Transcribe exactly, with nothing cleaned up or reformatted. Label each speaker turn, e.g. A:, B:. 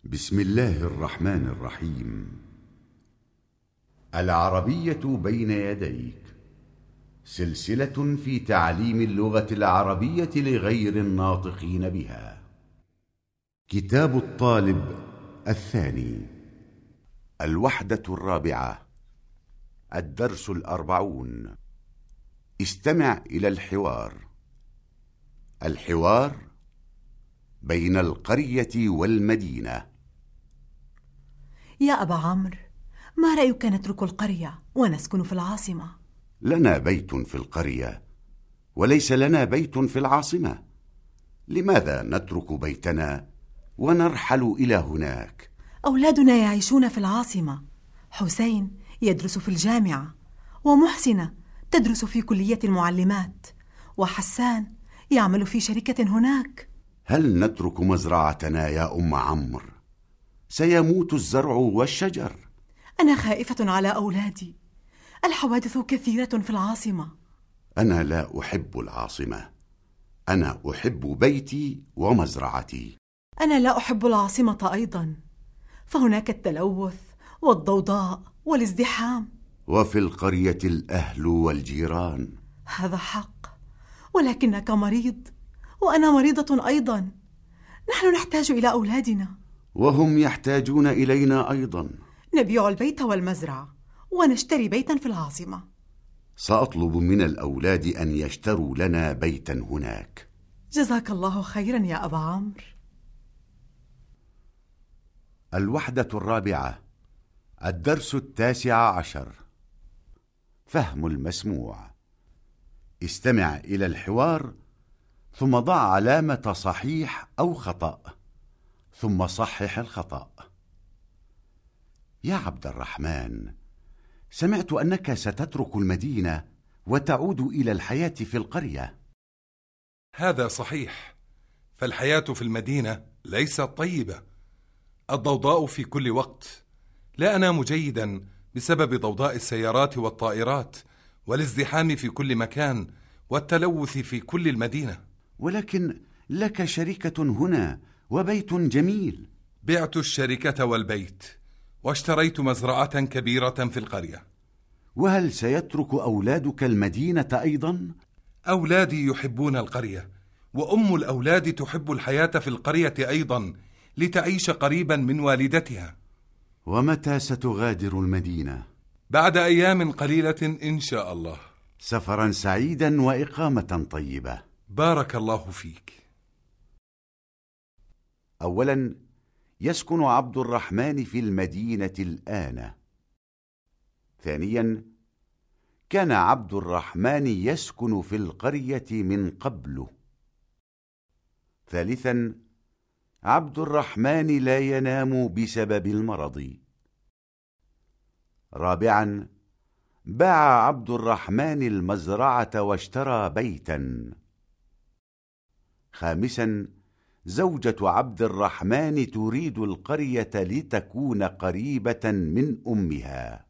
A: بسم الله الرحمن الرحيم. العربية بين يديك، سلسلة في تعليم اللغة العربية لغير الناطقين بها. كتاب الطالب الثاني، الوحدة الرابعة، الدرس الأربعون. استمع إلى الحوار. الحوار بين القرية والمدينة.
B: يا أبا عمرو، ما رأيك نترك القرية ونسكن في العاصمة؟
A: لنا بيت في القرية وليس لنا بيت في العاصمة. لماذا نترك بيتنا ونرحل إلى هناك؟
B: أولادنا يعيشون في العاصمة. حسين يدرس في الجامعة، ومحسنة تدرس في كلية المعلمات، وحسان يعمل في شركة هناك.
A: هل نترك مزرعتنا يا أم عمرو؟ سيموت الزرع والشجر.
B: أنا خائفة على أولادي، الحوادث كثيرة في العاصمة.
A: أنا لا أحب العاصمة، أنا أحب بيتي ومزرعتي.
B: أنا لا أحب العاصمة أيضا، فهناك التلوث والضوضاء والازدحام.
A: وفي القرية الأهل والجيران.
B: هذا حق، ولكنك مريض وأنا مريضة أيضا. نحن نحتاج إلى أولادنا،
A: وهم يحتاجون إلينا أيضا.
B: نبيع البيت والمزرعة ونشتري بيتا في العاصمة.
A: سأطلب من الأولاد أن يشتروا لنا بيتا هناك.
B: جزاك الله خيرا يا أبا عمرو.
A: الوحدة الرابعة، الدرس التاسع عشر، فهم المسموع. استمع إلى الحوار ثم ضع علامة صحيح أو خطأ، ثم صحح الخطأ. يا عبد الرحمن، سمعت أنك ستترك المدينة وتعود إلى الحياة في القرية.
C: هذا صحيح، فالحياة في المدينة ليست طيبة. الضوضاء في كل وقت، لا أنام جيدا بسبب ضوضاء السيارات والطائرات والازدحام في كل مكان والتلوث في كل المدينة.
A: ولكن لك شركة هنا وبيت جميل.
C: بعت الشركة والبيت واشتريت مزرعة كبيرة في القرية.
A: وهل سيترك أولادك المدينة أيضا؟
C: أولادي يحبون القرية، وأم الأولاد تحب الحياة في القرية أيضا لتعيش قريبا من والدتها.
A: ومتى ستغادر المدينة؟
C: بعد أيام قليلة إن شاء الله.
A: سفرا سعيدا وإقامة طيبة.
C: بارك الله فيك.
A: أولا، يسكن عبد الرحمن في المدينة الآن. ثانيا، كان عبد الرحمن يسكن في القرية من قبل. ثالثا، عبد الرحمن لا ينام بسبب المرض. رابعا، باع عبد الرحمن المزرعة واشترى بيتا. خامسا، زوجة عبد الرحمن تريد القرية لتكون قريبة من أمها.